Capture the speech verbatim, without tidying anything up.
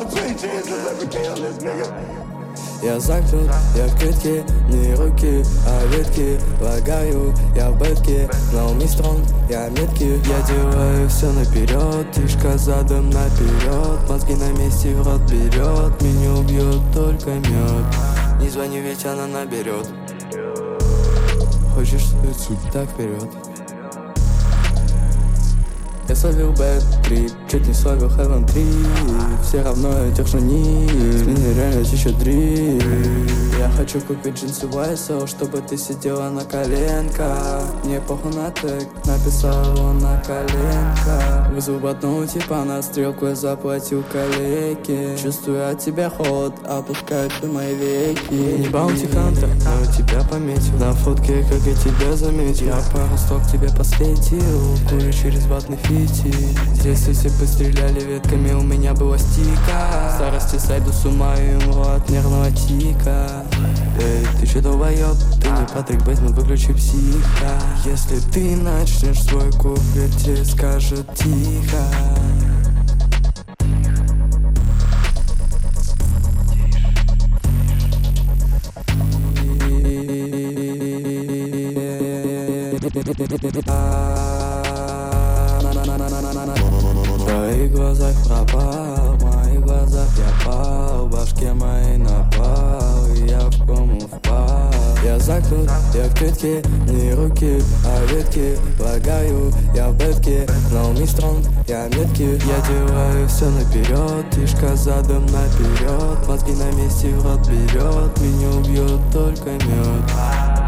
Я закрут, я в клетке, не руки, а ветки. Лагаю, я в бетке, но ми стронг, я меткий. Я делаю все наперед, тишка задом наперед. Мозги на месте, в рот берет, меня убьет только мед. Не звони, ведь она наберет. Хочешь суть, так вперед. Я словил бэт трип, чуть не словил Heaven три. Все равно я тех, что не с меня реально еще дрип. Я хочу купить джинсы уай эс эл, чтобы ты сидела на коленках. Мне похуй на тег, написал его на коленках. Вызвал одного типа на стрелку, я заплатил коллеге. Чувствую от тебя холод, опускаются мои веки. Не баунти хантер, но тебя пометил. На фотке, как я тебя заметил. Я пару строк тебе посветил, курю через ватный фитиль. Здесь все постреляли ветками, у меня была стика. В старости сойду с ума и умру от нервного тика. Эй, ты че долбоёб? Ты не Патрик Бейтман, выключи психа. Если ты начнешь свой куплет, тебе скажут тихо. В твоих глазах пропал, в моих глазах я пал, в башке моей напал, и я в кому впал. Я закрут, я в клетке, не руки, а ветки. Лагаю, я в бетке, но ми стронг, я меткий. Я делаю все наперед, тишка задом наперед. Мозги на месте, в рот берет, меня убьет только мед.